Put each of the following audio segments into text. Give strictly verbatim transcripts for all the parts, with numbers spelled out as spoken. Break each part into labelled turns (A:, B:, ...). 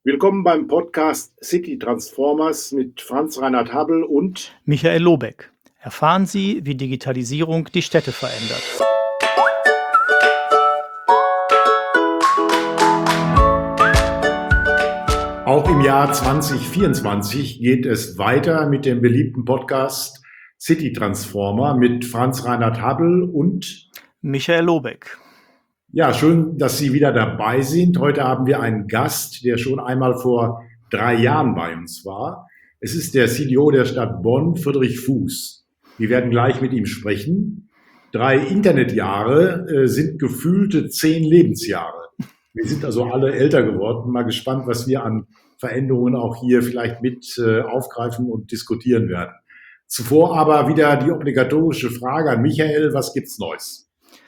A: Willkommen beim Podcast City Transformers mit Franz Reinhard Habbel und
B: Michael Lobeck. Erfahren Sie, wie Digitalisierung die Städte verändert.
A: Auch im Jahr zwanzig vierundzwanzig geht es weiter mit dem beliebten Podcast City Transformer mit Franz Reinhard Habbel und
B: Michael Lobeck.
A: Ja, schön, dass Sie wieder dabei sind. Heute haben wir einen Gast, der schon einmal vor drei Jahren bei uns war. Es ist der C D O der Stadt Bonn, Friedrich Fuß. Wir werden gleich mit ihm sprechen. Drei Internetjahre äh, sind gefühlte zehn Lebensjahre. Wir sind also alle älter geworden. Mal gespannt, was wir an Veränderungen auch hier vielleicht mit äh, aufgreifen und diskutieren werden. Zuvor aber wieder die obligatorische Frage an Michael. Was gibt's Neues?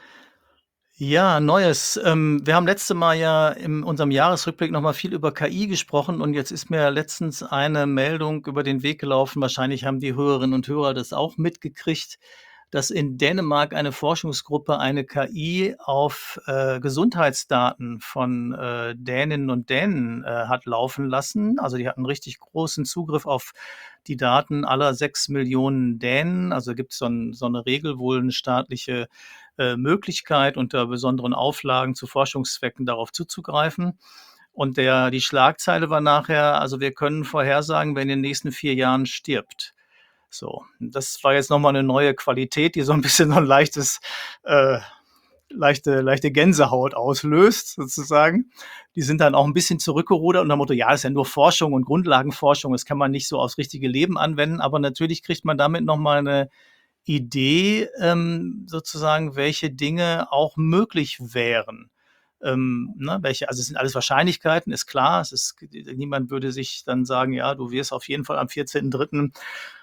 B: Ja, Neues. Ähm, wir haben letzte Mal ja in unserem Jahresrückblick noch mal viel über K I gesprochen und jetzt ist mir letztens eine Meldung über den Weg gelaufen. Wahrscheinlich haben die Hörerinnen und Hörer das auch mitgekriegt, dass in Dänemark eine Forschungsgruppe eine K I auf äh, Gesundheitsdaten von äh, Däninnen und Dänen äh, hat laufen lassen. Also die hatten richtig großen Zugriff auf die Daten aller sechs Millionen Dänen. Also gibt es so, ein, so eine Regel, wohl eine staatliche äh, Möglichkeit, unter besonderen Auflagen zu Forschungszwecken darauf zuzugreifen. Und der, die Schlagzeile war nachher, also wir können vorhersagen, wer in den nächsten vier Jahren stirbt. So, das war jetzt nochmal eine neue Qualität, die so ein bisschen so ein leichtes, äh, leichte, leichte Gänsehaut auslöst, sozusagen. Die sind dann auch ein bisschen zurückgerudert unter dem Motto, ja, das ist ja nur Forschung und Grundlagenforschung, das kann man nicht so aufs richtige Leben anwenden, aber natürlich kriegt man damit nochmal eine Idee, ähm, sozusagen, welche Dinge auch möglich wären. Ähm, ne, welche, also es sind alles Wahrscheinlichkeiten, ist klar. Es ist, niemand würde sich dann sagen, ja, du wirst auf jeden Fall am vierzehnten dritten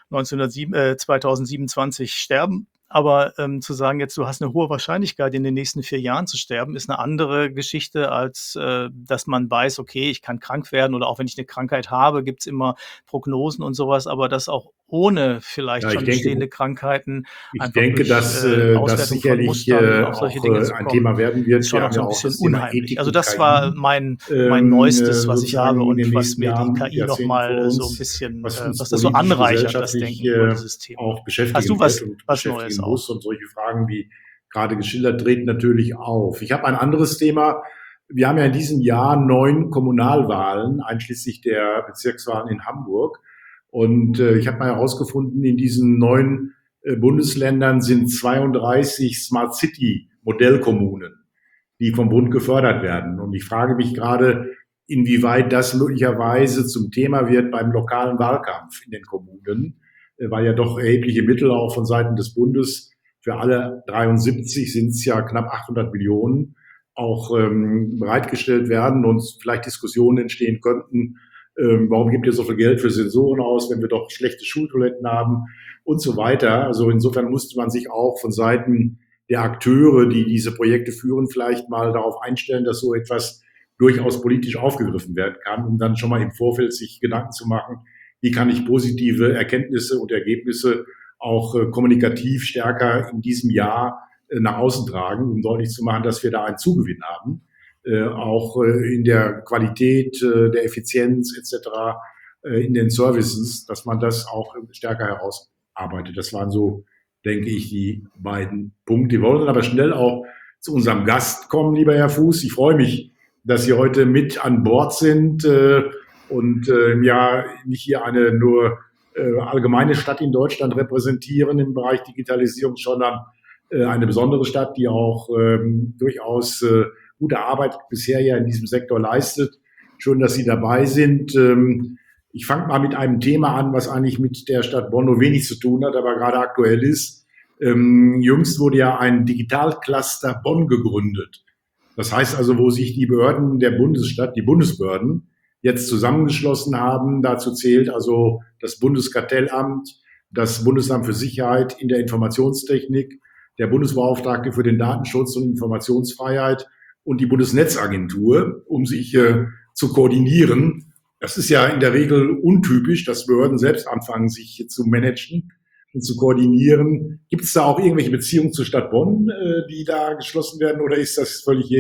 B: zweitausendsiebenundzwanzig sterben. Aber ähm, zu sagen, jetzt du hast eine hohe Wahrscheinlichkeit, in den nächsten vier Jahren zu sterben, ist eine andere Geschichte, als äh, dass man weiß, okay, ich kann krank werden oder auch wenn ich eine Krankheit habe, gibt's immer Prognosen und sowas, aber das auch ohne vielleicht
A: Ja, ich
B: schon
A: denke,
B: bestehende Krankheiten
A: ich
B: einfach
A: denke,
B: durch
A: dass
B: äh,
A: äh, das
B: Auswertung von
A: sicherlich
B: Mustern
A: äh,
B: auf solche
A: auch
B: Dinge
A: äh,
B: zu
A: ein
B: kommen,
A: Thema werden
B: ist
A: wird.
B: schon
A: Wir
B: auch
A: haben
B: so
A: ja
B: ein
A: auch
B: bisschen
A: das Thema
B: unheimlich.
A: Ethik
B: Also
A: und
B: das war
A: K I
B: mein mein
A: ähm, äh,
B: Neuestes, was ich habe
A: sozusagen in den
B: und was
A: nächsten
B: mir die
A: Jahren,
B: K I noch
A: Jahrzehnten vor
B: mal so ein
A: uns,
B: bisschen,
A: was
B: äh,
A: uns
B: was das so
A: politisch und
B: anreichert, das
A: gesellschaftlich
B: Denken über
A: äh,
B: dieses Thema.
A: auch
B: Hast
A: beschäftigen
B: du
A: wird
B: was
A: und
B: was Neues
A: beschäftigen muss.
B: auch?
A: Und solche Fragen, wie gerade geschildert, treten natürlich auf. Ich habe ein anderes Thema. Wir haben ja in diesem Jahr neun Kommunalwahlen, einschließlich der Bezirkswahlen in Hamburg. Und äh, ich habe mal herausgefunden, in diesen neun äh, Bundesländern sind zweiunddreißig Smart City Modellkommunen, die vom Bund gefördert werden. Und ich frage mich gerade, inwieweit das möglicherweise zum Thema wird beim lokalen Wahlkampf in den Kommunen, äh, weil ja doch erhebliche Mittel auch von Seiten des Bundes für alle dreiundsiebzig sind es ja knapp achthundert Millionen auch ähm, bereitgestellt werden und vielleicht Diskussionen entstehen könnten, ähm, warum gibt ihr so viel Geld für Sensoren aus, wenn wir doch schlechte Schultoiletten haben und so weiter. Also insofern musste man sich auch von Seiten der Akteure, die diese Projekte führen, vielleicht mal darauf einstellen, dass so etwas durchaus politisch aufgegriffen werden kann, um dann schon mal im Vorfeld sich Gedanken zu machen, wie kann ich positive Erkenntnisse und Ergebnisse auch äh, kommunikativ stärker in diesem Jahr äh, nach außen tragen, um deutlich zu machen, dass wir da einen Zugewinn haben, äh, auch äh, in der Qualität, äh, der Effizienz et cetera, äh, in den Services, dass man das auch stärker herausarbeitet. Das waren so, denke ich, die beiden Punkte. Wir wollen aber schnell auch zu unserem Gast kommen, lieber Herr Fuß. Ich freue mich, dass Sie heute mit an Bord sind äh, und äh, ja nicht hier eine nur äh, allgemeine Stadt in Deutschland repräsentieren im Bereich Digitalisierung, sondern äh, eine besondere Stadt, die auch ähm, durchaus äh, gute Arbeit bisher ja in diesem Sektor leistet. Schön, dass Sie dabei sind. Ähm, ich fange mal mit einem Thema an, was eigentlich mit der Stadt Bonn nur wenig zu tun hat, aber gerade aktuell ist. Ähm, jüngst wurde ja ein Digitalcluster Bonn gegründet. Das heißt also, wo sich die Behörden der Bundesstadt, die Bundesbehörden, jetzt zusammengeschlossen haben. Dazu zählt also das Bundeskartellamt, das Bundesamt für Sicherheit in der Informationstechnik, der Bundesbeauftragte für den Datenschutz und Informationsfreiheit und die Bundesnetzagentur, um sich äh, zu koordinieren. Das ist ja in der Regel untypisch, dass Behörden selbst anfangen, sich zu managen und zu koordinieren. Gibt es da auch irgendwelche Beziehungen zur Stadt Bonn, äh, die da geschlossen werden, oder ist das völlig jeden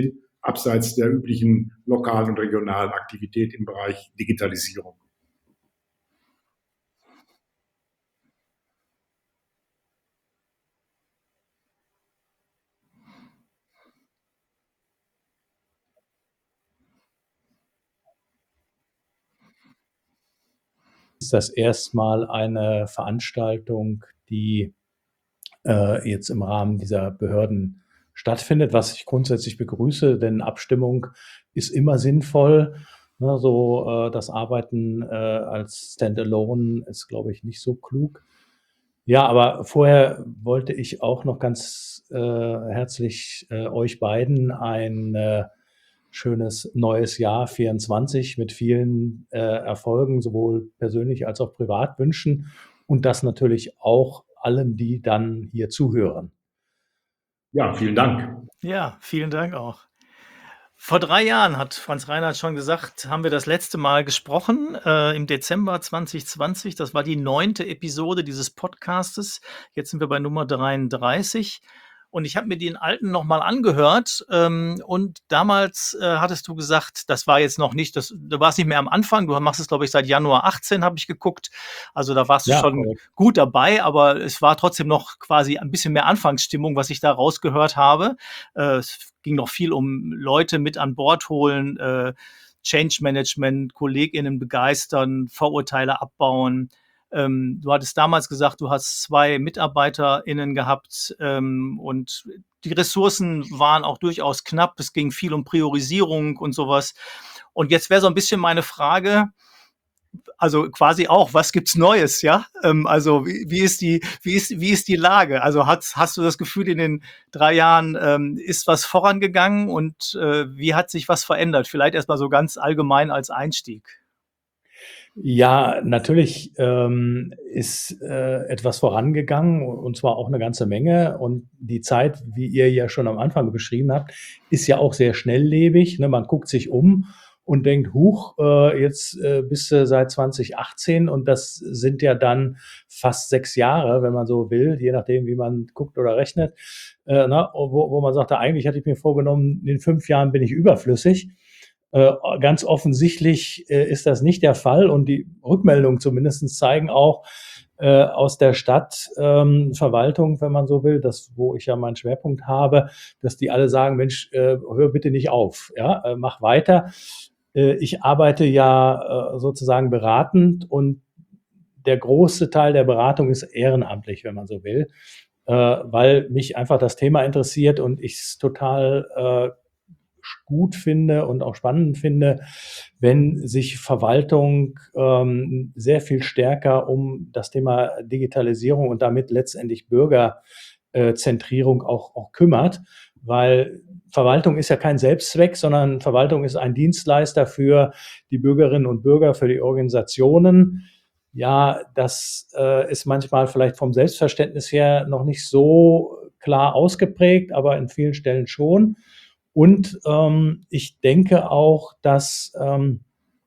A: abseits der üblichen lokalen und regionalen Aktivität im Bereich Digitalisierung.
C: Ist das erstmal eine Veranstaltung, die äh, jetzt im Rahmen dieser Behörden stattfindet, was ich grundsätzlich begrüße, denn Abstimmung ist immer sinnvoll. Ne, so äh, das Arbeiten äh, als Standalone ist, glaube ich, nicht so klug. Ja, aber vorher wollte ich auch noch ganz äh, herzlich äh, euch beiden ein äh, schönes neues Jahr vierundzwanzig mit vielen äh, Erfolgen, sowohl persönlich als auch privat wünschen und das natürlich auch allen, die dann hier zuhören.
A: Ja, vielen Dank.
B: Ja, vielen Dank auch. Vor drei Jahren, hat Franz Reinhardt schon gesagt, haben wir das letzte Mal gesprochen, äh, im Dezember zwanzig zwanzig. Das war die neunte Episode dieses Podcastes. Jetzt sind wir bei Nummer dreiunddreißig. Und ich habe mir den alten noch mal angehört, ähm, und damals äh, hattest du gesagt, das war jetzt noch nicht, das, du warst nicht mehr am Anfang, du machst es, glaube ich, seit Januar achtzehn, habe ich geguckt. Also da warst du
C: Ja,
B: schon
C: korrekt.
B: gut dabei, aber es war trotzdem noch quasi ein bisschen mehr Anfangsstimmung, was ich da rausgehört habe. Äh, es ging noch viel um Leute mit an Bord holen, äh, Change Management, KollegInnen begeistern, Vorurteile abbauen. Ähm, du hattest damals gesagt, du hast zwei MitarbeiterInnen gehabt, ähm, und die Ressourcen waren auch durchaus knapp. Es ging viel um Priorisierung und sowas. Und jetzt wäre so ein bisschen meine Frage, also quasi auch, was gibt's Neues, ja? Ähm, also wie, wie ist die, wie ist, wie ist die Lage? Also hast, hast du das Gefühl, in den drei Jahren ähm, ist was vorangegangen und äh, wie hat sich was verändert? Vielleicht erstmal so ganz allgemein als Einstieg.
C: Ja, natürlich ähm, ist äh, etwas vorangegangen und zwar auch eine ganze Menge. Und die Zeit, wie ihr ja schon am Anfang beschrieben habt, ist ja auch sehr schnelllebig. Ne? Man guckt sich um und denkt, huch, äh, jetzt äh, bist du seit zwanzig achtzehn und das sind ja dann fast sechs Jahre, wenn man so will, je nachdem, wie man guckt oder rechnet, äh, na, wo, wo man sagt, eigentlich hatte ich mir vorgenommen, in fünf Jahren bin ich überflüssig. Äh, ganz offensichtlich äh, ist das nicht der Fall und die Rückmeldungen zumindest zeigen auch äh, aus der Stadtverwaltung, ähm, wenn man so will, das, wo ich ja meinen Schwerpunkt habe, dass die alle sagen, Mensch, äh, hör bitte nicht auf, ja, äh, mach weiter. Äh, ich arbeite ja äh, sozusagen beratend und der große Teil der Beratung ist ehrenamtlich, wenn man so will, äh, weil mich einfach das Thema interessiert und ich es total äh, gut finde und auch spannend finde, wenn sich Verwaltung ähm, sehr viel stärker um das Thema Digitalisierung und damit letztendlich Bürgerzentrierung auch, auch kümmert, weil Verwaltung ist ja kein Selbstzweck, sondern Verwaltung ist ein Dienstleister für die Bürgerinnen und Bürger, für die Organisationen. Ja, das äh, ist manchmal vielleicht vom Selbstverständnis her noch nicht so klar ausgeprägt, aber in vielen Stellen schon. Und ähm, ich denke auch, dass ähm,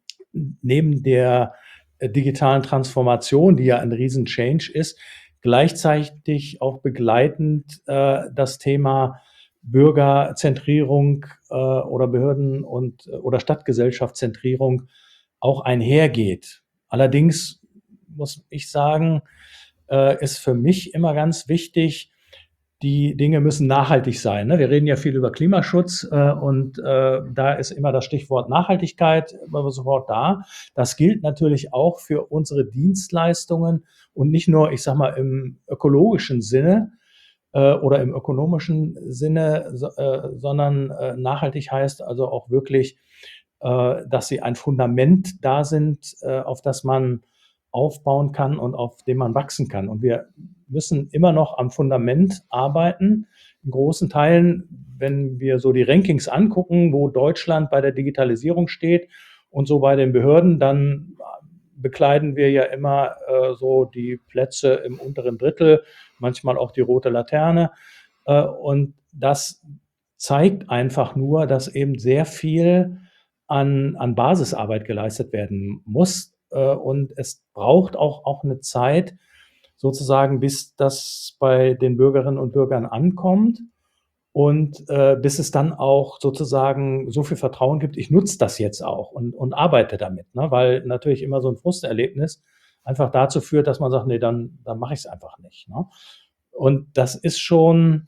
C: neben der äh, digitalen Transformation, die ja ein Riesen-Change ist, gleichzeitig auch begleitend äh, das Thema Bürgerzentrierung äh, oder Behörden- und oder Stadtgesellschaftszentrierung auch einhergeht. Allerdings muss ich sagen, äh, ist für mich immer ganz wichtig, die Dinge müssen nachhaltig sein. Ne? Wir reden ja viel über Klimaschutz äh, und äh, da ist immer das Stichwort Nachhaltigkeit immer sofort da. Das gilt natürlich auch für unsere Dienstleistungen und nicht nur, ich sag mal, im ökologischen Sinne äh, oder im ökonomischen Sinne, so, äh, sondern äh, nachhaltig heißt also auch wirklich, äh, dass sie ein Fundament da sind, äh, auf das man aufbauen kann und auf dem man wachsen kann. Und wir müssen immer noch am Fundament arbeiten. In großen Teilen, wenn wir so die Rankings angucken, wo Deutschland bei der Digitalisierung steht und so bei den Behörden, dann bekleiden wir ja immer äh, so die Plätze im unteren Drittel, manchmal auch die rote Laterne. Äh, und das zeigt einfach nur, dass eben sehr viel an, an Basisarbeit geleistet werden muss. Äh, und es braucht auch, auch eine Zeit, sozusagen, bis das bei den Bürgerinnen und Bürgern ankommt. Und äh, bis es dann auch sozusagen so viel Vertrauen gibt, ich nutze das jetzt auch und, und arbeite damit, ne? Weil natürlich immer so ein Frusterlebnis einfach dazu führt, dass man sagt, nee, dann, dann mache ich es einfach nicht. Ne? Und das ist schon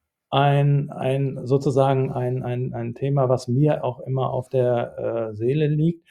C: ein, ein sozusagen ein, ein, ein Thema, was mir auch immer auf der äh, Seele liegt,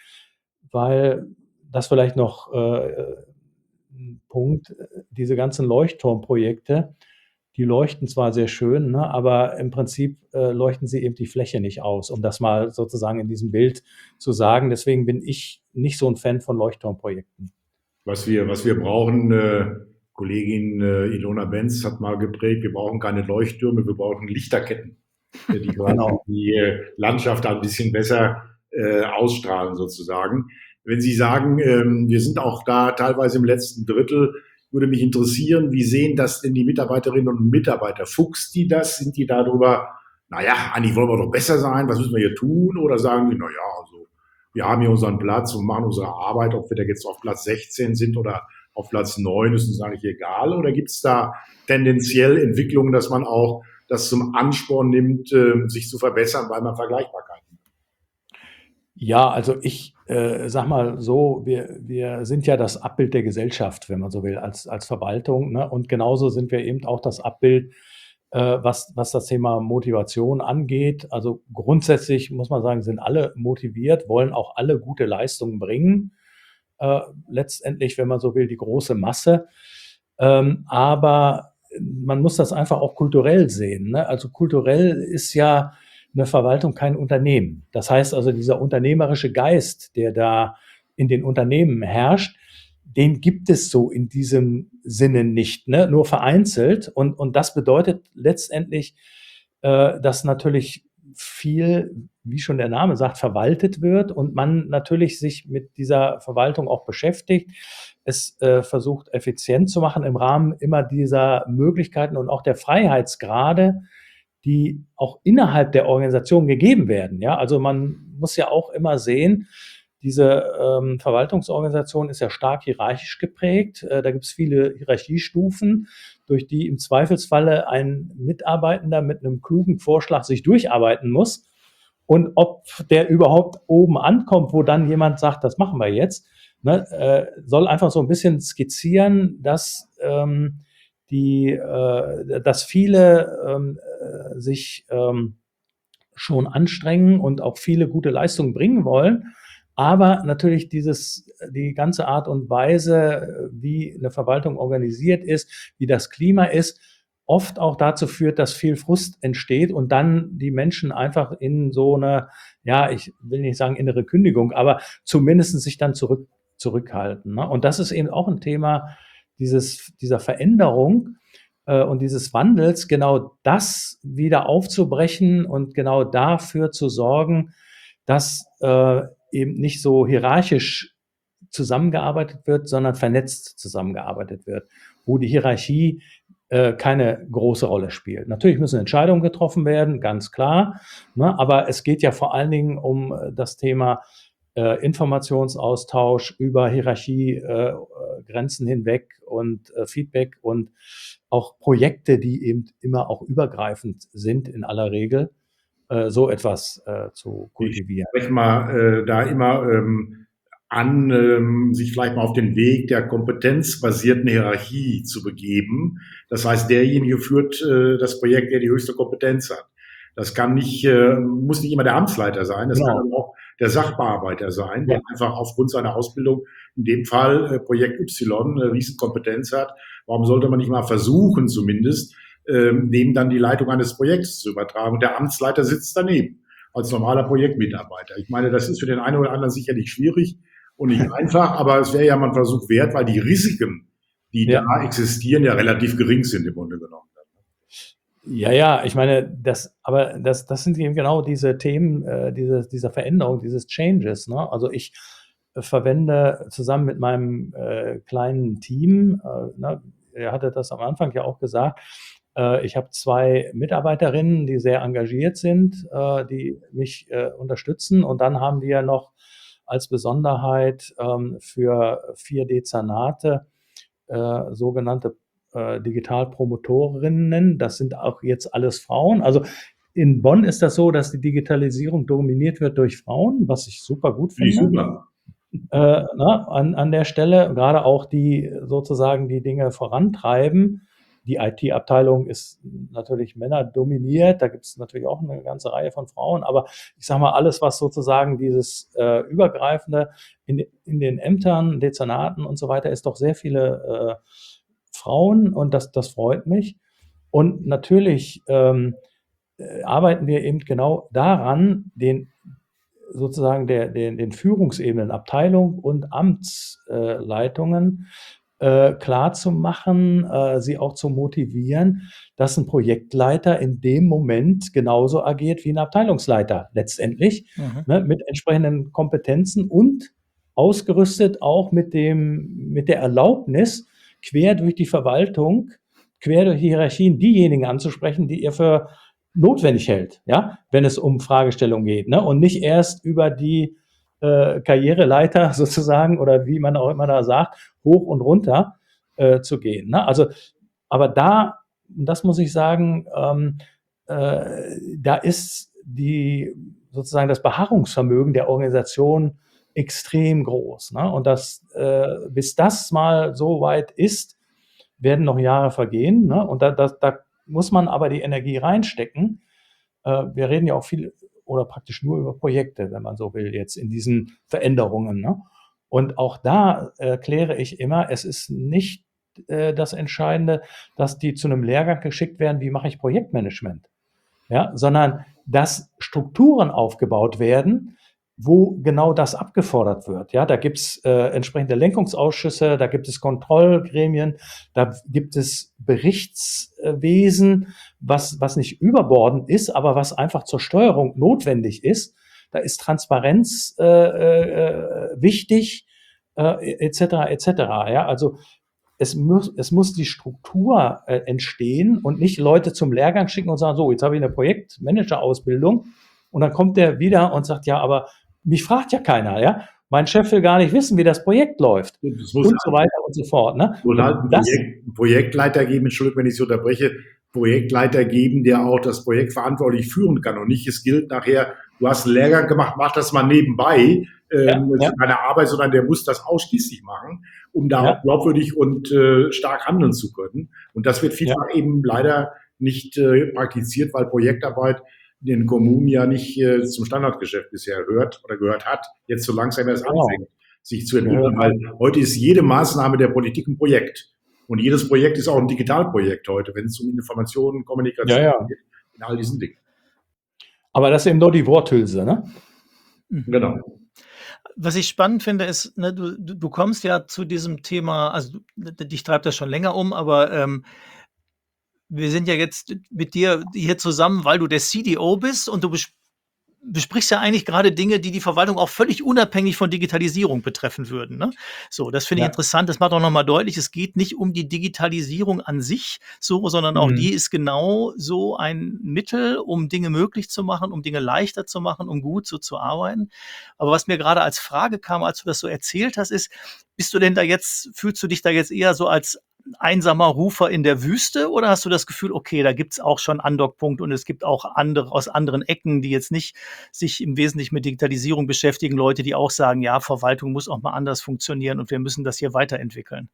C: weil das vielleicht noch äh, ein Punkt, äh, diese ganzen Leuchtturmprojekte, die leuchten zwar sehr schön, ne, aber im Prinzip äh, leuchten sie eben die Fläche nicht aus, um das mal sozusagen in diesem Bild zu sagen. Deswegen bin ich nicht so ein Fan von Leuchtturmprojekten.
A: Was wir, was wir brauchen, äh, Kollegin äh, Ilona Benz hat mal geprägt, wir brauchen keine Leuchttürme, wir brauchen Lichterketten, äh, die quasi
C: Genau.
A: die äh, Landschaft ein bisschen besser äh, ausstrahlen sozusagen. Wenn Sie sagen, ähm, wir sind auch da teilweise im letzten Drittel, würde mich interessieren, wie sehen das denn die Mitarbeiterinnen und Mitarbeiter? Fuchst die das? Sind die darüber, naja, eigentlich wollen wir doch besser sein, was müssen wir hier tun? Oder sagen die, naja, also wir haben hier unseren Platz und machen unsere Arbeit, ob wir da jetzt auf Platz sechzehn sind oder auf Platz neun, ist uns eigentlich egal? Oder gibt es da tendenziell Entwicklungen, dass man auch das zum Ansporn nimmt, äh, sich zu verbessern, weil man Vergleichbarkeit hat?
C: Ja, also ich äh, sag mal so, wir, wir sind ja das Abbild der Gesellschaft, wenn man so will, als, als Verwaltung. Ne? Und genauso sind wir eben auch das Abbild, äh, was, was das Thema Motivation angeht. Also grundsätzlich muss man sagen, sind alle motiviert, wollen auch alle gute Leistungen bringen. Äh, letztendlich, wenn man so will, die große Masse. Ähm, aber man muss das einfach auch kulturell sehen. Ne? Also kulturell ist ja eine Verwaltung kein Unternehmen. Das heißt also, dieser unternehmerische Geist, der da in den Unternehmen herrscht, den gibt es so in diesem Sinne nicht, ne? Nur vereinzelt. Und, und das bedeutet letztendlich, äh, dass natürlich viel, wie schon der Name sagt, verwaltet wird und man natürlich sich mit dieser Verwaltung auch beschäftigt, es äh, versucht effizient zu machen im Rahmen immer dieser Möglichkeiten und auch der Freiheitsgrade, die auch innerhalb der Organisation gegeben werden. Ja, also man muss ja auch immer sehen, diese ähm, Verwaltungsorganisation ist ja stark hierarchisch geprägt. Äh, da gibt es viele Hierarchiestufen, durch die im Zweifelsfalle ein Mitarbeitender mit einem klugen Vorschlag sich durcharbeiten muss. Und ob der überhaupt oben ankommt, wo dann jemand sagt, das machen wir jetzt, ne, äh, soll einfach so ein bisschen skizzieren, dass ähm, die, äh, dass viele ähm, äh, sich ähm, schon anstrengen und auch viele gute Leistungen bringen wollen. Aber natürlich dieses, die ganze Art und Weise, wie eine Verwaltung organisiert ist, wie das Klima ist, oft auch dazu führt, dass viel Frust entsteht und dann die Menschen einfach in so eine, ja, ich will nicht sagen innere Kündigung, aber zumindest sich dann zurück, zurückhalten. Ne? Und das ist eben auch ein Thema dieses, dieser Veränderung äh, und dieses Wandels, genau das wieder aufzubrechen und genau dafür zu sorgen, dass äh, eben nicht so hierarchisch zusammengearbeitet wird, sondern vernetzt zusammengearbeitet wird, wo die Hierarchie äh, keine große Rolle spielt. Natürlich müssen Entscheidungen getroffen werden, ganz klar, ne? Aber es geht ja vor allen Dingen um das Thema äh, Informationsaustausch über Hierarchiegrenzen äh, hinweg und äh, Feedback und auch Projekte, die eben immer auch übergreifend sind in aller Regel, äh, so etwas äh, zu kultivieren.
A: Ich spreche mal äh, da immer ähm, an, ähm, sich vielleicht mal auf den Weg der kompetenzbasierten Hierarchie zu begeben. Das heißt, derjenige führt äh, das Projekt, der die höchste Kompetenz hat. Das kann nicht, äh, muss nicht immer der Amtsleiter sein, das
C: Genau.
A: kann aber auch der Sachbearbeiter sein,
C: Ja.
A: der einfach aufgrund seiner Ausbildung, in dem Fall äh, Projekt Y, eine Riesenkompetenz hat. Warum sollte man nicht mal versuchen, zumindest, ähm, dem dann die Leitung eines Projekts zu übertragen? Und der Amtsleiter sitzt daneben als normaler Projektmitarbeiter. Ich meine, das ist für den einen oder anderen sicherlich schwierig und nicht einfach, aber es wäre ja mal ein Versuch wert, weil die Risiken, die
C: Ja.
A: da existieren, ja relativ gering sind im Grunde genommen.
C: Ja, ja, ich meine, das, aber das, das sind eben genau diese Themen, äh, diese, dieser Veränderung, dieses Changes. Ne? Also ich äh, verwende zusammen mit meinem äh, kleinen Team, äh, ne, er hatte das am Anfang ja auch gesagt, äh, ich habe zwei Mitarbeiterinnen, die sehr engagiert sind, äh, die mich äh, unterstützen. Und dann haben wir noch als Besonderheit ähm, für vier Dezernate äh, sogenannte äh, Digitalpromotorinnen. Das sind auch jetzt alles Frauen. Also in Bonn ist das so, dass die Digitalisierung dominiert wird durch Frauen, was ich super gut
A: Finde ich
C: finde.
A: super.
C: Äh, na, an, an der Stelle, gerade auch die sozusagen die Dinge vorantreiben. Die I T-Abteilung ist natürlich männerdominiert, da gibt es natürlich auch eine ganze Reihe von Frauen, aber ich sage mal, alles, was sozusagen dieses äh, Übergreifende in, in den Ämtern, Dezernaten und so weiter, ist doch sehr viele äh, Frauen und das, das freut mich. Und natürlich ähm, äh, arbeiten wir eben genau daran, den sozusagen der, den, den Führungsebenen, Abteilung und Amtsleitungen äh, klar zu machen, äh, sie auch zu motivieren, dass ein Projektleiter in dem Moment genauso agiert wie ein Abteilungsleiter letztendlich,
B: Mhm.
C: ne, mit entsprechenden Kompetenzen und ausgerüstet auch mit dem, mit der Erlaubnis, quer durch die Verwaltung, quer durch die Hierarchien diejenigen anzusprechen, die ihr für notwendig hält, ja, wenn es um Fragestellungen geht, ne, und nicht erst über die äh, Karriereleiter sozusagen oder wie man auch immer da sagt, hoch und runter äh, zu gehen. Ne? Also, aber da, das muss ich sagen, ähm, äh, da ist die sozusagen das Beharrungsvermögen der Organisation extrem groß. Ne? Und das, äh, bis das mal so weit ist, werden noch Jahre vergehen. Ne? Und da, da, da muss man aber die Energie reinstecken. Äh, wir reden ja auch viel oder praktisch nur über Projekte, wenn man so will, jetzt in diesen Veränderungen. Ne? Und auch da erkläre ich immer, es ist nicht äh, das Entscheidende, dass die zu einem Lehrgang geschickt werden, wie mache ich Projektmanagement, ja? Sondern dass Strukturen aufgebaut werden, wo genau das abgefordert wird. Ja, da gibt es äh, entsprechende Lenkungsausschüsse, da gibt es Kontrollgremien, da gibt es Berichtswesen, was, was nicht überbordend ist, aber was einfach zur Steuerung notwendig ist. Da ist Transparenz äh, äh, wichtig, äh, et cetera et cetera. Ja, also es muss, es muss die Struktur äh, entstehen und nicht Leute zum Lehrgang schicken und sagen, so, jetzt habe ich eine Projektmanager-Ausbildung und dann kommt der wieder und sagt, ja, aber mich fragt ja keiner, ja. Mein Chef will gar nicht wissen, wie das Projekt läuft
A: Und es
C: und
A: muss
C: so weiter und so fort. Ne?
A: wohl halt einen
C: Das,
A: Projekt, einen Projektleiter geben, Entschuldigung, wenn ich Sie unterbreche, Projektleiter geben, der auch das Projekt verantwortlich führen kann und nicht, es gilt nachher, du hast einen Lehrgang gemacht, mach das mal nebenbei, ähm,
C: ja, ja,
A: zu deiner Arbeit, sondern der muss das ausschließlich machen, um da
C: ja,
A: auch glaubwürdig und äh, stark handeln zu können. Und das wird
C: ja,
A: vielfach eben leider nicht äh, praktiziert, weil Projektarbeit in den Kommunen ja nicht äh, zum Standardgeschäft bisher hört oder gehört hat, jetzt so langsam erst
C: genau.
A: anfängt, sich zu
C: Gehört
A: entwickeln, weil heute ist jede Maßnahme der Politik ein Projekt. Und jedes Projekt ist auch ein Digitalprojekt heute, wenn es um Informationen,
C: Ja,
A: Kommunikation
C: ja.
A: geht, in all diesen Dingen.
C: Aber das ist eben nur die Worthülse, ne?
B: Mhm.
A: Genau.
B: Was ich spannend finde, ist, ne, du, du du kommst ja zu diesem Thema, also du- dich treibt das schon länger um, aber ähm, wir sind ja jetzt mit dir hier zusammen, weil du der C D O bist und du bes besprichst ja eigentlich gerade Dinge, die die Verwaltung auch völlig unabhängig von Digitalisierung betreffen würden, ne? So, das finde ich
C: Ja.
B: interessant. Das macht auch noch mal deutlich, es geht nicht um die Digitalisierung an sich so, sondern auch
C: Mhm.
B: die ist genau so ein Mittel, um Dinge möglich zu machen, um Dinge leichter zu machen, um gut so zu arbeiten. Aber was mir gerade als Frage kam, als du das so erzählt hast, ist, bist du denn da jetzt, fühlst du dich da jetzt eher so als einsamer Rufer in der Wüste oder hast du das Gefühl, okay, da gibt's auch schon Andockpunkte und es gibt auch andere aus anderen Ecken, die jetzt nicht sich im Wesentlichen mit Digitalisierung beschäftigen, Leute, die auch sagen, ja, Verwaltung muss auch mal anders funktionieren und wir müssen das hier weiterentwickeln?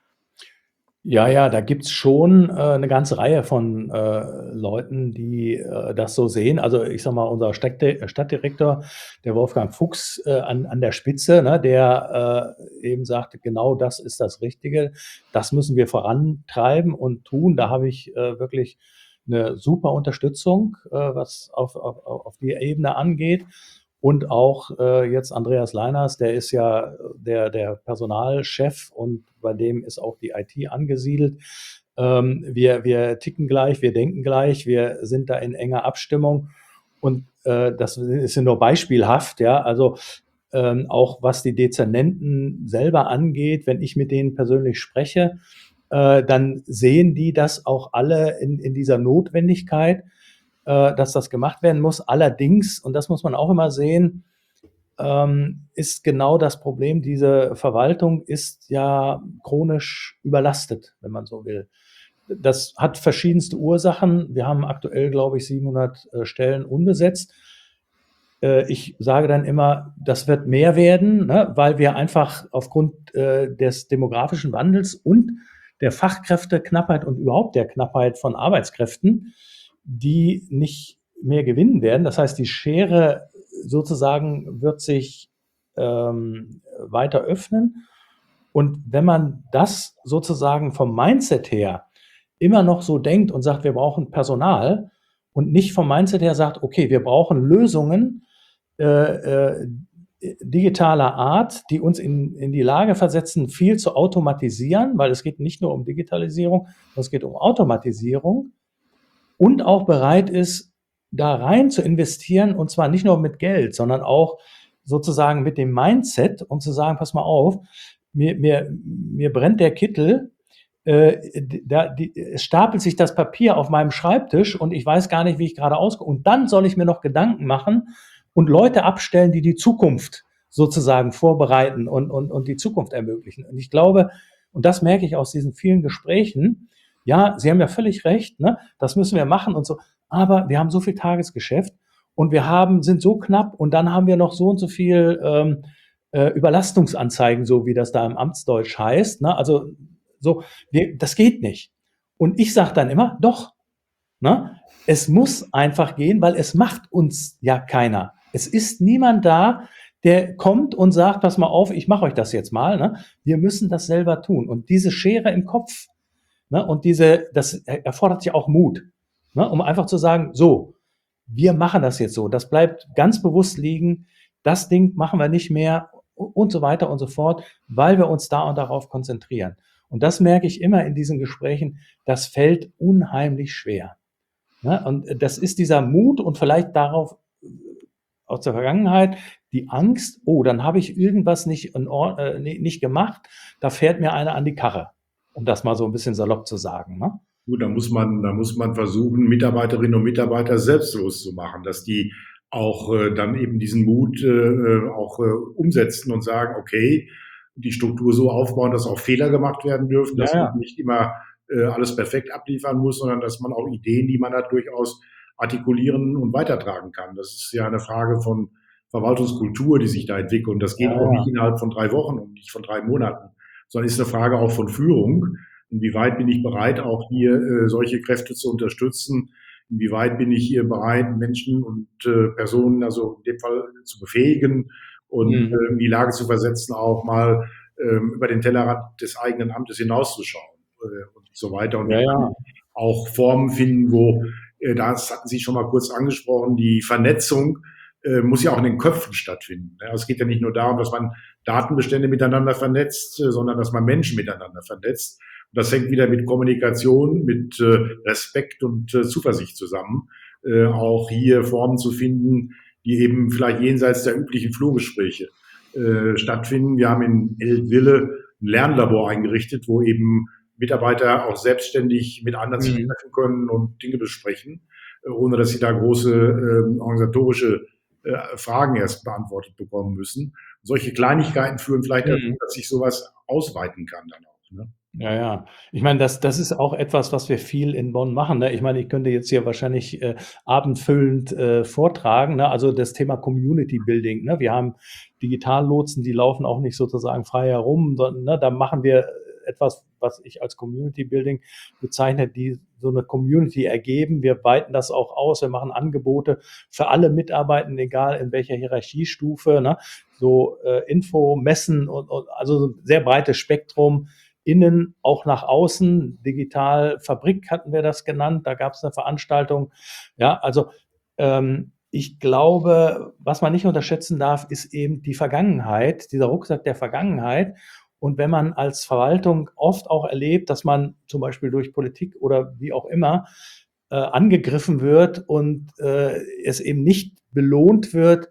C: Ja, ja, da gibt's schon äh, 'ne ganze Reihe von äh, Leuten, die äh, das so sehen. Also, ich sage mal, unser Stadtdi Stadtdirektor, der Wolfgang Fuchs, äh, an an der Spitze, ne, der äh, eben sagt: „Genau das ist das Richtige. Das müssen wir vorantreiben und tun." Da habe ich äh, wirklich eine super Unterstützung, äh, was auf auf auf die Ebene angeht. Und auch äh, jetzt Andreas Leiners, der ist ja der, der Personalchef und bei dem ist auch die I T angesiedelt. Ähm, wir, wir ticken gleich, wir denken gleich, wir sind da in enger Abstimmung und äh, das ist ja nur beispielhaft, ja. Also ähm, auch was die Dezernenten selber angeht, wenn ich mit denen persönlich spreche, äh, dann sehen die das auch alle in, in dieser Notwendigkeit, äh, dass das gemacht werden muss. Allerdings, und das muss man auch immer sehen, ähm, ist genau das Problem. Diese Verwaltung ist ja chronisch überlastet, wenn man so will. Das hat verschiedenste Ursachen. Wir haben aktuell, glaube ich, siebenhundert äh, Stellen unbesetzt. Äh, ich sage dann immer, das wird mehr werden, ne, weil wir einfach aufgrund äh, des demografischen Wandels und der Fachkräfteknappheit und überhaupt der Knappheit von Arbeitskräften, die nicht mehr gewinnen werden. Das heißt, die Schere sozusagen wird sich ähm, weiter öffnen. Und wenn man das sozusagen vom Mindset her immer noch so denkt und sagt, wir brauchen Personal und nicht vom Mindset her sagt, okay, wir brauchen Lösungen äh, äh, digitaler Art, die uns in, in die Lage versetzen, viel zu automatisieren, weil es geht nicht nur um Digitalisierung, sondern es geht um Automatisierung und auch bereit ist, da rein zu investieren und zwar nicht nur mit Geld, sondern auch sozusagen mit dem Mindset und zu sagen, pass mal auf, mir, mir, mir brennt der Kittel, äh, da, die, es stapelt sich das Papier auf meinem Schreibtisch und ich weiß gar nicht, wie ich gerade auskomme. Und dann soll ich mir noch Gedanken machen und Leute abstellen, die die Zukunft sozusagen vorbereiten und, und, und die Zukunft ermöglichen. Und ich glaube, und das merke ich aus diesen vielen Gesprächen, ja, Sie haben ja völlig recht, ne? Das müssen wir machen und so, aber wir haben so viel Tagesgeschäft und wir haben, sind so knapp und dann haben wir noch so und so viel ähm, äh, Überlastungsanzeigen, so wie das da im Amtsdeutsch heißt, ne? Also so, wir, das geht nicht. Und ich sage dann immer, doch, ne? Es muss einfach gehen, weil es macht uns ja keiner. Es ist niemand da, der kommt und sagt, pass mal auf, ich mache euch das jetzt mal. Ne? Wir müssen das selber tun. Und diese Schere im Kopf, ne, und diese, das erfordert ja auch Mut, ne, um einfach zu sagen, so, wir machen das jetzt so. Das bleibt ganz bewusst liegen. Das Ding machen wir nicht mehr und so weiter und so fort, weil wir uns da und darauf konzentrieren. Und das merke ich immer in diesen Gesprächen. Das fällt unheimlich schwer. Ne? Und das ist dieser Mut und vielleicht darauf aus der Vergangenheit die Angst, oh, dann habe ich irgendwas nicht, in Or- äh, nicht gemacht, da fährt mir einer an die Karre, um das mal so ein bisschen salopp zu sagen. Ne?
A: Gut, da muss man, da muss man versuchen, Mitarbeiterinnen und Mitarbeiter selbstlos zu machen, dass die auch äh, dann eben diesen Mut äh, auch äh, umsetzen und sagen, okay, die Struktur so aufbauen, dass auch Fehler gemacht werden dürfen,
C: Ja,
A: dass
C: ja.
A: man nicht immer äh, alles perfekt abliefern muss, sondern dass man auch Ideen, die man hat, durchaus artikulieren und weitertragen kann. Das ist ja eine Frage von Verwaltungskultur, die sich da entwickelt. Und das geht
C: Ja,
A: auch
C: ja.
A: nicht innerhalb von drei Wochen und nicht von drei Monaten, sondern ist eine Frage auch von Führung. Inwieweit bin ich bereit, auch hier äh, solche Kräfte zu unterstützen? Inwieweit bin ich hier bereit, Menschen und äh, Personen, also in dem Fall zu befähigen und
C: Mhm.
A: äh, in die Lage zu versetzen, auch mal ähm, über den Tellerrand des eigenen Amtes hinauszuschauen äh, und so weiter. Und
C: Ja,
A: wir
C: ja.
A: können auch Formen finden, wo, äh, das hatten Sie schon mal kurz angesprochen, die Vernetzung äh, muss ja auch in den Köpfen stattfinden. Ja, es geht ja nicht nur darum, dass man Datenbestände miteinander vernetzt, äh, sondern dass man Menschen miteinander vernetzt. Und das hängt wieder mit Kommunikation, mit äh, Respekt und äh, Zuversicht zusammen. Äh, auch hier Formen zu finden, die eben vielleicht jenseits der üblichen Flurgespräche äh, stattfinden. Wir haben in Eltville ein Lernlabor eingerichtet, wo eben Mitarbeiter auch selbstständig mit anderen sich
C: Mhm.
A: treffen können und Dinge besprechen, äh, ohne dass sie da große äh, organisatorische äh, Fragen erst beantwortet bekommen müssen. Solche Kleinigkeiten führen vielleicht dazu,
C: Mhm.
A: dass sich sowas ausweiten kann dann auch. Ne?
C: Ja, ja. Ich meine, das, das ist auch etwas, was wir viel in Bonn machen. Ne? Ich meine, ich könnte jetzt hier wahrscheinlich äh, abendfüllend äh, vortragen. Ne? Also das Thema Community Building. Ne? Wir haben Digitallotsen, die laufen auch nicht sozusagen frei herum, sondern ne, da machen wir etwas, was ich als Community Building bezeichne, die so eine Community ergeben. Wir weiten das auch aus. Wir machen Angebote für alle Mitarbeitenden, egal in welcher Hierarchiestufe. Ne? So äh, Info, Messen und, und also so ein sehr breites Spektrum. Innen, auch nach außen, Digitalfabrik hatten wir das genannt, da gab es eine Veranstaltung. Ja, also ähm, ich glaube, was man nicht unterschätzen darf, ist eben die Vergangenheit, dieser Rucksack der Vergangenheit. Und wenn man als Verwaltung oft auch erlebt, dass man zum Beispiel durch Politik oder wie auch immer äh, angegriffen wird und äh, es eben nicht belohnt wird,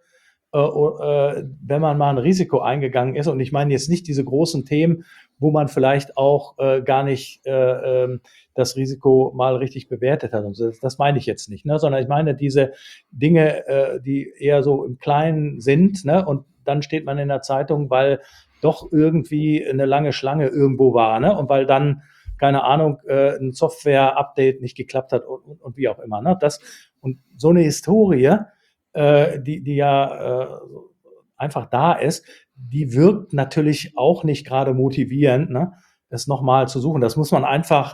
C: äh, äh, wenn man mal ein Risiko eingegangen ist. Und ich meine jetzt nicht diese großen Themen, wo man vielleicht auch äh, gar nicht äh, ähm, das Risiko mal richtig bewertet hat. Und so. Das, das meine ich jetzt nicht, ne? Sondern ich meine diese Dinge, äh, die eher so im Kleinen sind, ne? Und dann steht man in der Zeitung, weil doch irgendwie eine lange Schlange irgendwo war, ne? Und weil dann, keine Ahnung, äh, ein Software-Update nicht geklappt hat und, und, und wie auch immer, ne? Das, und so eine Historie, äh, die, die ja äh, einfach da ist, die wirkt natürlich auch nicht gerade motivierend, ne? Das nochmal zu suchen. Das muss man einfach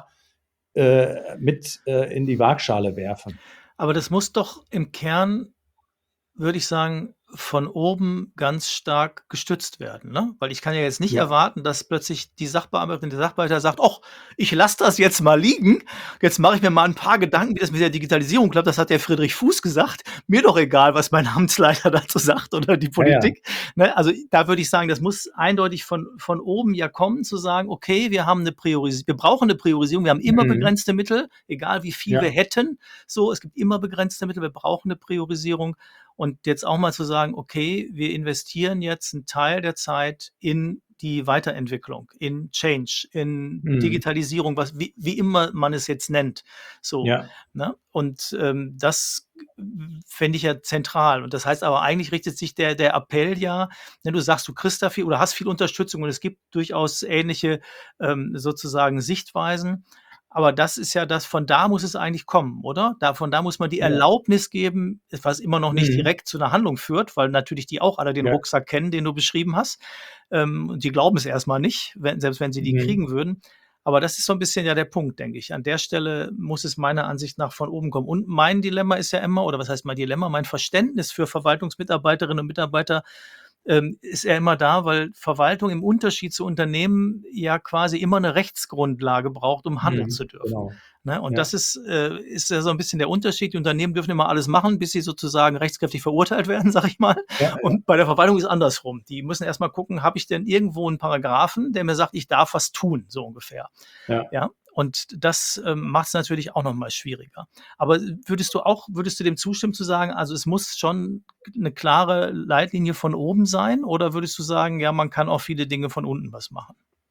C: äh, mit äh, in die Waagschale werfen.
B: Aber das muss doch im Kern, würde ich sagen, von oben ganz stark gestützt werden, ne? Weil ich kann ja jetzt nicht
C: Ja.
B: erwarten, dass plötzlich die Sachbearbeiterin, der Sachbearbeiter sagt: „Och, ich lasse das jetzt mal liegen. Jetzt mache ich mir mal ein paar Gedanken, wie das mit der Digitalisierung klappt. Das hat der Friedrich Fuß gesagt. Mir doch egal, was mein Amtsleiter dazu sagt oder die
C: Ja, ja.
B: Politik." Ne? Also da würde ich sagen, das muss eindeutig von, von oben ja kommen, zu sagen, okay, wir haben eine Priorisierung, wir brauchen eine Priorisierung, wir haben immer
C: Mhm.
B: begrenzte Mittel, egal wie viel
C: Ja.
B: wir hätten. So, es gibt immer begrenzte Mittel, wir brauchen eine Priorisierung. Und jetzt auch mal zu sagen, okay, wir investieren jetzt einen Teil der Zeit in die Weiterentwicklung, in Change, in
C: Mhm.
B: Digitalisierung, was, wie, wie immer man es jetzt nennt. So,
C: Ja.
B: ne? Und ähm, das fände ich ja zentral. Und das heißt aber, eigentlich richtet sich der, der Appell ja, wenn du sagst, du kriegst da viel oder hast viel Unterstützung und es gibt durchaus ähnliche ähm, sozusagen Sichtweisen. Aber das ist ja das, von da muss es eigentlich kommen, oder? Da, von da muss man die
C: Ja.
B: Erlaubnis geben, was immer noch nicht
C: Mhm.
B: direkt zu einer Handlung führt, weil natürlich die auch alle den
C: Ja.
B: Rucksack kennen, den du beschrieben hast. Ähm, und die glauben es erstmal nicht, wenn, selbst wenn sie die
C: Mhm.
B: kriegen würden. Aber das ist so ein bisschen ja der Punkt, denke ich. An der Stelle muss es meiner Ansicht nach von oben kommen. Und mein Dilemma ist ja immer, oder was heißt mein Dilemma? Mein Verständnis für Verwaltungsmitarbeiterinnen und Mitarbeiter ähm, ist ja immer da, weil Verwaltung im Unterschied zu Unternehmen ja quasi immer eine Rechtsgrundlage braucht, um handeln
C: Mhm.
B: zu dürfen.
C: Genau.
B: Ne? Und
C: Ja.
B: das ist, äh, ist ja so ein bisschen der Unterschied. Die Unternehmen dürfen immer alles machen, bis sie sozusagen rechtskräftig verurteilt werden, sag ich mal.
C: Ja, ja.
B: Und bei der Verwaltung ist es andersrum. Die müssen erstmal gucken, habe ich denn irgendwo einen Paragraphen, der mir sagt, ich darf was tun, so ungefähr.
C: Ja.
B: Ja. Und das ähm, macht es natürlich auch nochmal schwieriger. Aber würdest du auch, würdest du dem zustimmen zu sagen, also es muss schon eine klare Leitlinie von oben sein, oder würdest du sagen, ja, man kann auch viele Dinge von unten was machen?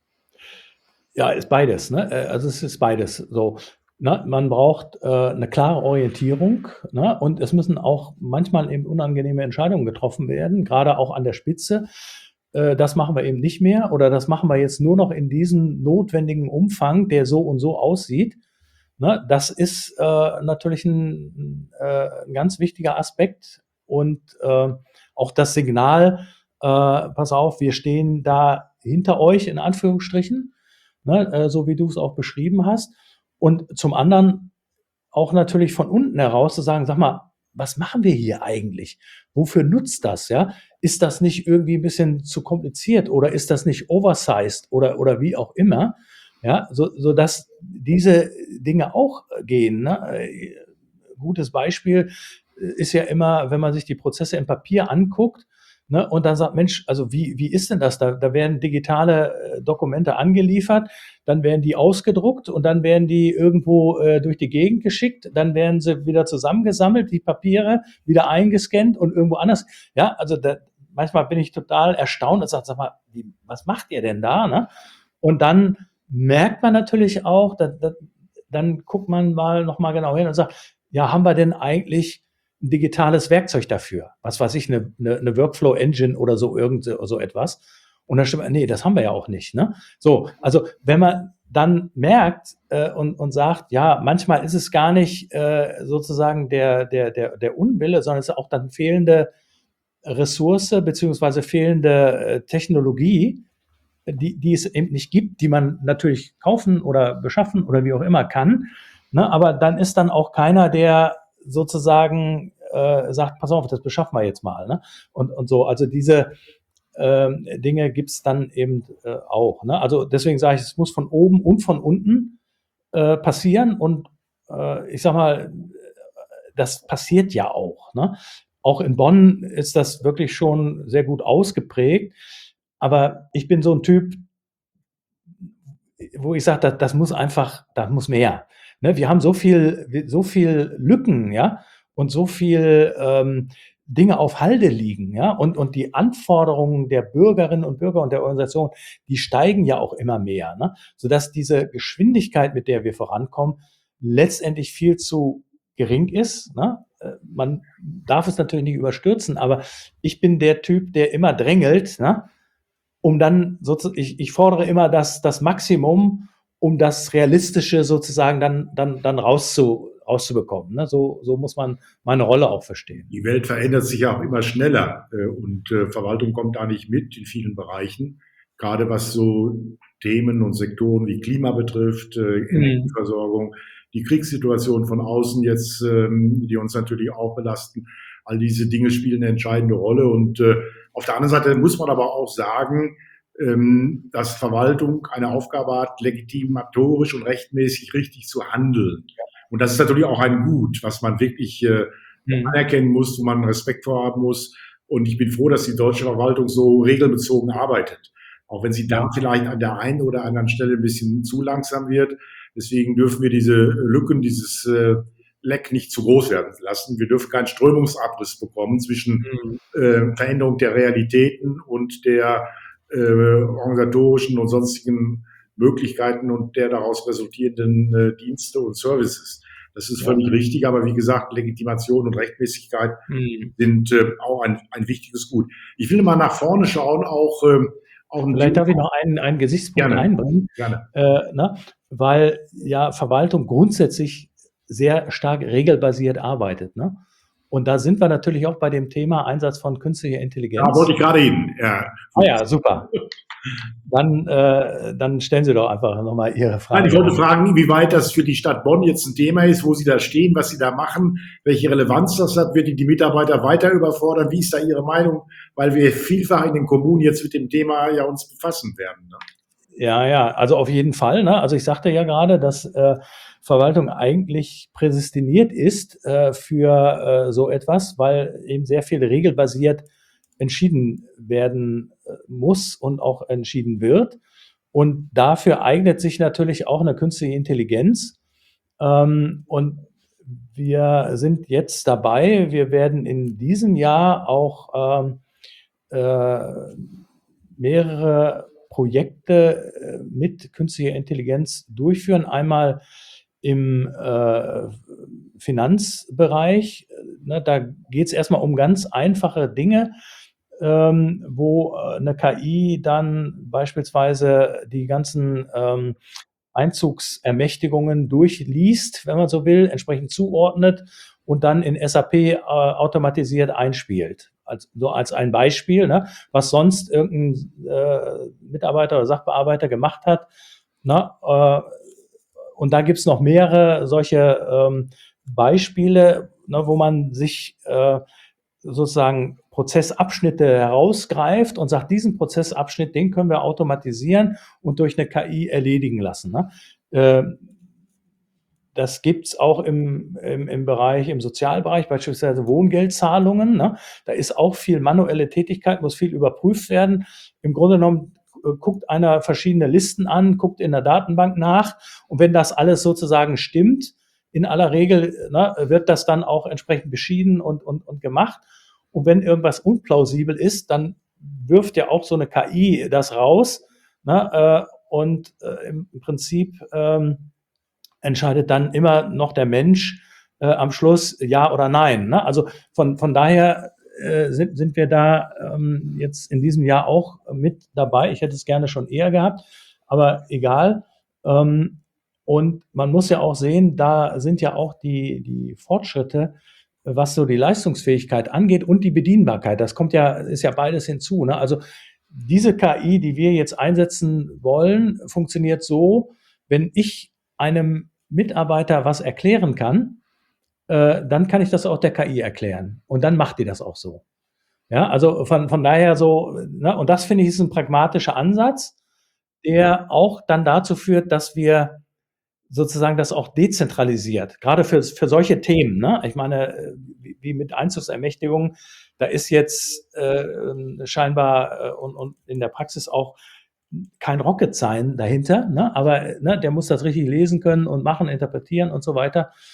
C: Ja, ist beides, ne? Äh, Also es ist beides. So, ne? Man braucht äh, eine klare Orientierung, ne? Und es müssen auch manchmal eben unangenehme Entscheidungen getroffen werden, gerade auch an der Spitze. Äh, das machen wir eben nicht mehr oder das machen wir jetzt nur noch in diesem notwendigen Umfang, der so und so aussieht. Ne? Das ist äh, natürlich ein, äh, ein ganz wichtiger Aspekt und äh, auch das Signal, äh, pass auf, wir stehen da hinter euch in Anführungsstrichen, ne? äh, so wie du es auch beschrieben hast. Und zum anderen auch natürlich von unten heraus zu sagen, sag mal, was machen wir hier eigentlich? Wofür nutzt das? Ja? Ist das nicht irgendwie ein bisschen zu kompliziert oder ist das nicht oversized oder, oder wie auch immer? Ja, so, so dass diese Dinge auch gehen. Ne? Gutes Beispiel ist ja immer, wenn man sich die Prozesse im Papier anguckt, ne, und dann sagt, Mensch, also wie, wie ist denn das? Da, da werden digitale äh, Dokumente angeliefert, dann werden die ausgedruckt und dann werden die irgendwo äh, durch die Gegend geschickt, dann werden sie wieder zusammengesammelt, die Papiere, wieder eingescannt und irgendwo anders. Ja, also da, manchmal bin ich total erstaunt und sage, sag mal, wie, was macht ihr denn da? Ne? Und dann merkt man natürlich auch, da, da, dann guckt man mal nochmal genau hin und sagt, ja, haben wir denn eigentlich ein digitales Werkzeug dafür? Was weiß ich, eine, eine, eine Workflow-Engine oder so irgend so etwas. Und dann stimmt, nee, das haben wir ja auch nicht. Ne? So, also wenn man dann merkt äh, und, und sagt, ja, manchmal ist es gar nicht äh, sozusagen der, der, der, der Unwille, sondern es ist auch dann fehlende Ressource beziehungsweise fehlende äh, Technologie, die, die es eben nicht gibt, die man natürlich kaufen oder beschaffen oder wie auch immer kann. Ne? Aber dann ist dann auch keiner, der sozusagen äh, sagt, pass auf, das beschaffen wir jetzt mal. Ne? Und, und so, also diese ähm, Dinge gibt's dann eben äh, auch. Ne? Also deswegen sage ich, es muss von oben und von unten äh, passieren. Und äh, ich sag mal, das passiert ja auch. Ne? Auch in Bonn ist das wirklich schon sehr gut ausgeprägt. Aber ich bin so ein Typ, wo ich sage, das, das muss einfach, das muss mehr. Ne? Wir haben so viel, so viel Lücken, ja, und so viel ähm, Dinge auf Halde liegen, ja, und, und die Anforderungen der Bürgerinnen und Bürger und der Organisation, die steigen ja auch immer mehr, ne? Sodass diese Geschwindigkeit, mit der wir vorankommen, letztendlich viel zu gering ist, ne? Äh, Man darf es natürlich nicht überstürzen, aber ich bin der Typ, der immer drängelt, ne? Um dann sozusagen, ich, ich fordere immer das, das Maximum, um das Realistische sozusagen dann, dann, dann rauszu, rauszubekommen. Ne? So, so muss man meine Rolle auch verstehen.
A: Die Welt verändert sich ja auch immer schneller äh, und äh, Verwaltung kommt da nicht mit in vielen Bereichen, gerade was so Themen und Sektoren wie Klima betrifft, äh, Energieversorgung, die Kriegssituation von außen jetzt, ähm, die uns natürlich auch belasten. All diese Dinge spielen eine entscheidende Rolle. Und äh, auf der anderen Seite muss man aber auch sagen, ähm, dass Verwaltung eine Aufgabe hat, legitimatorisch und rechtmäßig richtig zu handeln. Und das ist natürlich auch ein Gut, was man wirklich äh, mhm. anerkennen muss, wo man Respekt vor haben muss. Und ich bin froh, dass die deutsche Verwaltung so regelbezogen arbeitet. Auch wenn sie dann vielleicht an der einen oder anderen Stelle ein bisschen zu langsam wird. Deswegen dürfen wir diese Lücken, dieses äh, Leck nicht zu groß werden lassen. Wir dürfen keinen Strömungsabriss bekommen zwischen mhm. äh, Veränderung der Realitäten und der äh, organisatorischen und sonstigen Möglichkeiten und der daraus resultierenden äh, Dienste und Services. Das ist völlig ja. richtig, aber wie gesagt, Legitimation und Rechtmäßigkeit mhm. sind äh, auch ein, ein wichtiges Gut. Ich will mal nach vorne schauen, auch äh, auch
C: Vielleicht darf ich noch einen, einen Gesichtspunkt
A: Gerne.
C: einbringen,
A: Gerne.
C: Äh, ne? Weil ja Verwaltung grundsätzlich sehr stark regelbasiert arbeitet. Ne? Und da sind wir natürlich auch bei dem Thema Einsatz von künstlicher Intelligenz.
A: Da wollte ich gerade hin. Ja.
C: Ah ja, super. Dann, äh, dann stellen Sie doch einfach nochmal Ihre Frage.
A: Nein, ich wollte fragen, inwieweit das für die Stadt Bonn jetzt ein Thema ist, wo Sie da stehen, was Sie da machen, welche Relevanz das hat, wird die, die Mitarbeiter weiter überfordern? Wie ist da Ihre Meinung? Weil wir vielfach in den Kommunen jetzt mit dem Thema ja uns befassen werden. Ne?
C: Ja, ja, also auf jeden Fall. Ne? Also ich sagte ja gerade, dass äh, Verwaltung eigentlich prädestiniert ist äh, für äh, so etwas, weil eben sehr viel regelbasiert entschieden werden muss und auch entschieden wird. Und dafür eignet sich natürlich auch eine künstliche Intelligenz. Ähm, und wir sind jetzt dabei, wir werden in diesem Jahr auch ähm, äh, mehrere Projekte äh, mit künstlicher Intelligenz durchführen. Einmal im äh, Finanzbereich. Ne, da geht es erstmal um ganz einfache Dinge, ähm, wo eine K I dann beispielsweise die ganzen ähm, Einzugsermächtigungen durchliest, wenn man so will, entsprechend zuordnet und dann in S A P äh, automatisiert einspielt. Als, so als ein Beispiel, ne, was sonst irgendein äh, Mitarbeiter oder Sachbearbeiter gemacht hat. Ne, äh, und da gibt's noch mehrere solche ähm, Beispiele, ne, wo man sich äh, sozusagen Prozessabschnitte herausgreift und sagt, diesen Prozessabschnitt, den können wir automatisieren und durch eine K I erledigen lassen. Ne? Äh, Das gibt's auch im, im, im Bereich, im Sozialbereich, beispielsweise Wohngeldzahlungen. Ne? Da ist auch viel manuelle Tätigkeit, muss viel überprüft werden. Im Grunde genommen äh, guckt einer verschiedene Listen an, guckt in der Datenbank nach. Und wenn das alles sozusagen stimmt, in aller Regel ne, wird das dann auch entsprechend beschieden und, und, und gemacht. Und wenn irgendwas unplausibel ist, dann wirft ja auch so eine K I das raus. Ne? Äh, und äh, im Prinzip ähm, entscheidet dann immer noch der Mensch äh, am Schluss ja oder nein. Ne? Also von, von daher äh, sind, sind wir da ähm, jetzt in diesem Jahr auch mit dabei. Ich hätte es gerne schon eher gehabt, aber egal. Ähm, und man muss ja auch sehen, da sind ja auch die, die Fortschritte, was so die Leistungsfähigkeit angeht und die Bedienbarkeit. Das kommt ja, ist ja beides hinzu. Ne? Also diese K I, die wir jetzt einsetzen wollen, funktioniert so, wenn ich einem Mitarbeiter was erklären kann, äh, dann kann ich das auch der K I erklären. Und dann macht die das auch so. Ja, also von, von daher so, ne, und das finde ich ist ein pragmatischer Ansatz, der auch dann dazu führt, dass wir sozusagen das auch dezentralisiert, gerade für, für solche Themen. Ne? Ich meine, wie, wie mit Einzugsermächtigungen, da ist jetzt äh, scheinbar äh, und, und in der Praxis auch kein Rocket Science dahinter, ne? aber ne, der muss das richtig lesen können und machen, interpretieren und so weiter.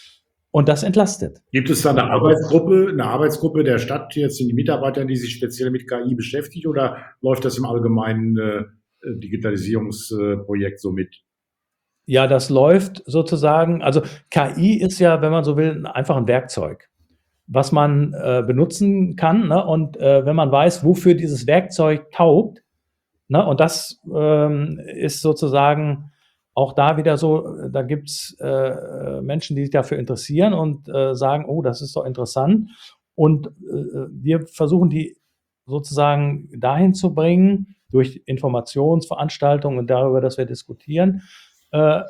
C: Und das entlastet.
A: Gibt es da eine Arbeitsgruppe, eine Arbeitsgruppe der Stadt, jetzt sind die Mitarbeiter, die sich speziell mit K I beschäftigt, oder läuft das im allgemeinen äh, Digitalisierungsprojekt so mit?
C: Ja, das läuft sozusagen, also K I ist ja, wenn man so will, einfach ein Werkzeug, was man äh, benutzen kann, ne? Und äh, wenn man weiß, wofür dieses Werkzeug taugt, ne? Und das ähm, ist sozusagen auch da wieder so, da gibt's äh, Menschen, die sich dafür interessieren und äh, sagen, oh, das ist doch interessant. Und äh, wir versuchen die sozusagen dahin zu bringen, durch Informationsveranstaltungen und darüber, dass wir diskutieren, äh,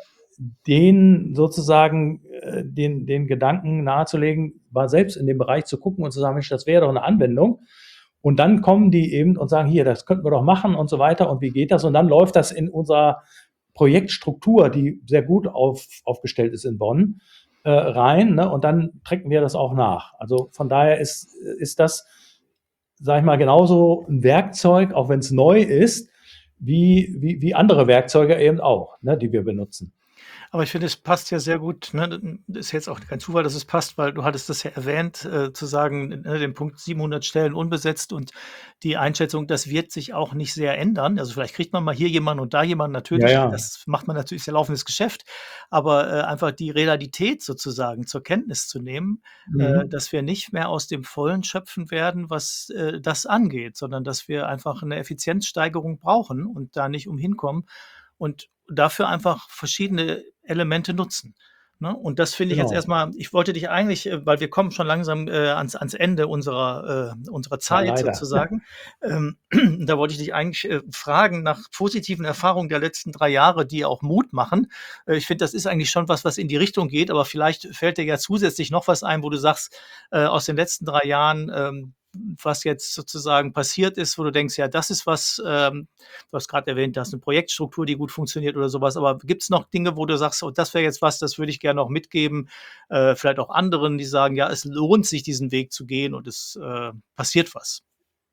C: den sozusagen äh, den, den Gedanken nahezulegen, war selbst in dem Bereich zu gucken und zu sagen, Mensch, das wäre doch eine Anwendung. Und dann kommen die eben und sagen, hier, das könnten wir doch machen und so weiter. Und wie geht das? Und dann läuft das in unserer Projektstruktur, die sehr gut auf, aufgestellt ist in Bonn, äh, rein. Ne? Und dann trecken wir das auch nach. Also von daher ist, ist das, sag ich mal, genauso ein Werkzeug, auch wenn es neu ist, wie, wie, wie andere Werkzeuge eben auch, ne, die wir benutzen.
B: Aber ich finde, es passt ja sehr gut, ne? Das ist jetzt auch kein Zufall, dass es passt, weil du hattest das ja erwähnt, äh, zu sagen, ne, den Punkt siebenhundert Stellen unbesetzt und die Einschätzung, das wird sich auch nicht sehr ändern. Also vielleicht kriegt man mal hier jemanden und da jemanden, natürlich,
C: Ja, ja.
B: das macht man natürlich, ist ja laufendes Geschäft, aber äh, einfach die Realität sozusagen zur Kenntnis zu nehmen, äh,
C: Mhm.
B: dass wir nicht mehr aus dem Vollen schöpfen werden, was äh, das angeht, sondern dass wir einfach eine Effizienzsteigerung brauchen und da nicht umhin kommen und dafür einfach verschiedene Elemente nutzen. Ne? Und das finde ich jetzt
C: Genau.
B: erstmal, ich wollte dich eigentlich, äh, weil wir kommen schon langsam äh, ans, ans Ende unserer, äh, unserer
C: Ja,
B: Zeit
C: leider.
B: sozusagen. Ähm, da wollte ich dich eigentlich äh, fragen nach positiven Erfahrungen der letzten drei Jahre, die auch Mut machen. Äh, ich finde, das ist eigentlich schon was, was in die Richtung geht, aber vielleicht fällt dir ja zusätzlich noch was ein, wo du sagst, äh, aus den letzten drei Jahren, ähm, was jetzt sozusagen passiert ist, wo du denkst, ja, das ist was, ähm, du hast gerade erwähnt, da ist eine Projektstruktur, die gut funktioniert oder sowas, aber gibt es noch Dinge, wo du sagst, oh, das wäre jetzt was, das würde ich gerne noch mitgeben, äh, vielleicht auch anderen, die sagen, ja, es lohnt sich, diesen Weg zu gehen und es äh, passiert was.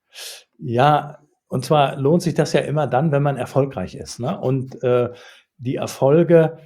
C: Ja, und zwar lohnt sich das ja immer dann, wenn man erfolgreich ist, ne? Und äh, die Erfolge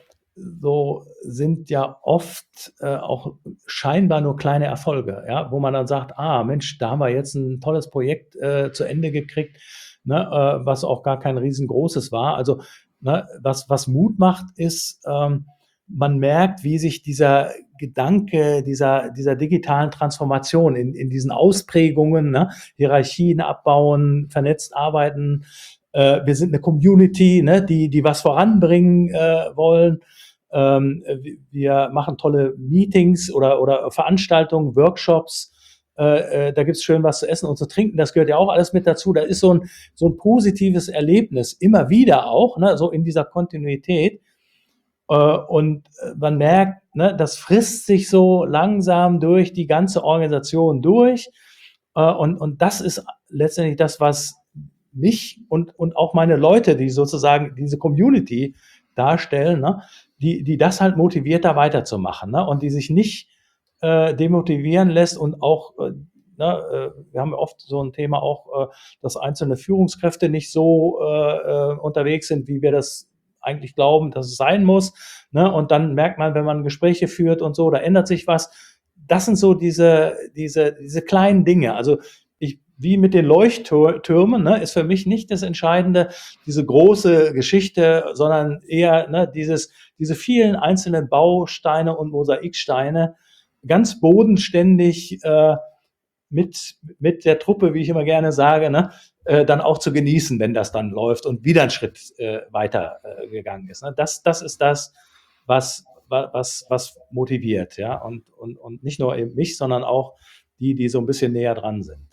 C: so sind ja oft äh, auch scheinbar nur kleine Erfolge, ja, wo man dann sagt, ah, Mensch, da haben wir jetzt ein tolles Projekt äh, zu Ende gekriegt, ne, äh, was auch gar kein riesengroßes war. Also, ne, was, was Mut macht, ist, ähm, man merkt, wie sich dieser Gedanke dieser, dieser digitalen Transformation in, in diesen Ausprägungen, ne, Hierarchien abbauen, vernetzt arbeiten, äh, wir sind eine Community, ne, die, die was voranbringen äh, wollen. Ähm, wir machen tolle Meetings oder, oder Veranstaltungen, Workshops. Äh, äh, da gibt's schön was zu essen und zu trinken. Das gehört ja auch alles mit dazu. Da ist so ein, so ein positives Erlebnis immer wieder auch, ne, so in dieser Kontinuität. Äh, und man merkt, ne, das frisst sich so langsam durch die ganze Organisation durch. Äh, und, und das ist letztendlich das, was mich und, und auch meine Leute, die sozusagen diese Community darstellen, ne, die, die das halt motiviert, da weiterzumachen, ne, und die sich nicht äh, demotivieren lässt und auch, äh, ne, äh, wir haben oft so ein Thema auch, äh, dass einzelne Führungskräfte nicht so äh, unterwegs sind, wie wir das eigentlich glauben, dass es sein muss, ne, und dann merkt man, wenn man Gespräche führt und so, da ändert sich was. Das sind so diese, diese, diese kleinen Dinge. Also ich, wie mit den Leuchttürmen, ne, ist für mich nicht das Entscheidende, diese große Geschichte, sondern eher, ne, dieses, diese vielen einzelnen Bausteine und Mosaiksteine ganz bodenständig äh, mit, mit der Truppe, wie ich immer gerne sage, ne, äh, dann auch zu genießen, wenn das dann läuft und wieder ein Schritt äh, weiter äh, gegangen ist. Ne. Das, das ist das, was, was, was motiviert, ja, und, und, und nicht nur eben mich, sondern auch die, die so ein bisschen näher dran sind.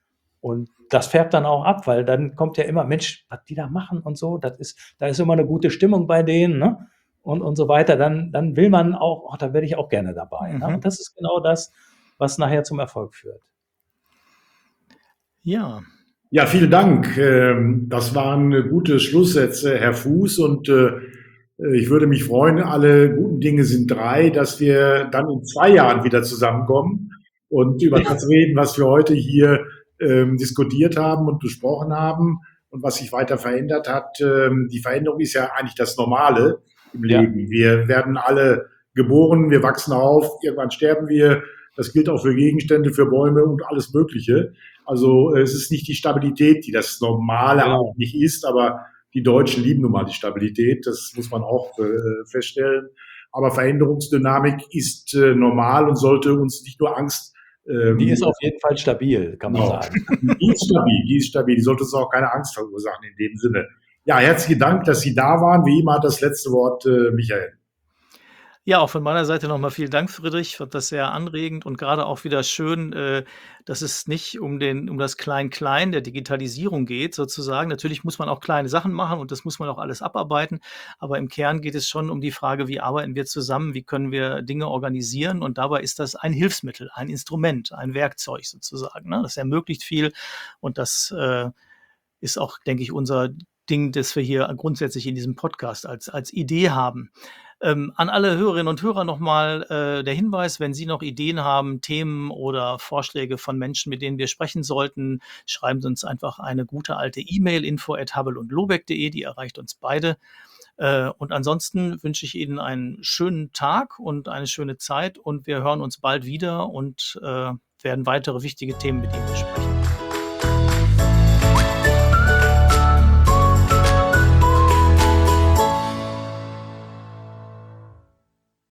C: Und das färbt dann auch ab, weil dann kommt ja immer, Mensch, was die da machen und so, das ist, da ist immer eine gute Stimmung bei denen, ne? Und, und so weiter. Dann, dann will man auch, oh, da werde ich auch gerne dabei.
B: Mhm.
C: Ne? Und das ist genau das, was nachher zum Erfolg führt.
B: Ja.
A: Ja, vielen Dank. Ähm, Das waren gute Schlusssätze, Herr Fuß. Und äh, ich würde mich freuen, alle guten Dinge sind drei, dass wir dann in zwei Jahren wieder zusammenkommen und über das reden, was wir heute hier ähm, diskutiert haben und besprochen haben und was sich weiter verändert hat. Ähm, die Veränderung ist ja eigentlich das Normale im
C: Ja.
A: Leben. Wir werden alle geboren, wir wachsen auf, irgendwann sterben wir. Das gilt auch für Gegenstände, für Bäume und alles Mögliche. Also es ist nicht die Stabilität, die das Normale
C: Genau.
A: eigentlich ist, aber die Deutschen lieben nun mal die Stabilität, das muss man auch äh, feststellen. Aber Veränderungsdynamik ist äh, normal und sollte uns nicht nur Angst ähm,
C: Die ist auf jeden Fall stabil, kann man
A: Genau.
C: sagen.
A: Die ist stabil, die ist stabil. Die sollte uns auch keine Angst verursachen in dem Sinne. Ja, herzlichen Dank, dass Sie da waren. Wie immer hat das letzte Wort äh, Michael.
B: Ja, auch von meiner Seite nochmal vielen Dank, Friedrich. Ich fand das sehr anregend und gerade auch wieder schön, äh, dass es nicht um den um das Klein-Klein der Digitalisierung geht sozusagen. Natürlich muss man auch kleine Sachen machen und das muss man auch alles abarbeiten, aber im Kern geht es schon um die Frage, wie arbeiten wir zusammen, wie können wir Dinge organisieren und dabei ist das ein Hilfsmittel, ein Instrument, ein Werkzeug sozusagen, ne? Das ermöglicht viel und das, äh, ist auch, denke ich, unser Ding, das wir hier grundsätzlich in diesem Podcast als als Idee haben. Ähm, an alle Hörerinnen und Hörer nochmal äh, der Hinweis, wenn Sie noch Ideen haben, Themen oder Vorschläge von Menschen, mit denen wir sprechen sollten, schreiben Sie uns einfach eine gute alte E-Mail, info at habel und lobeck punkt de, die erreicht uns beide. Äh, und ansonsten wünsche ich Ihnen einen schönen Tag und eine schöne Zeit und wir hören uns bald wieder und äh, werden weitere wichtige Themen mit Ihnen besprechen.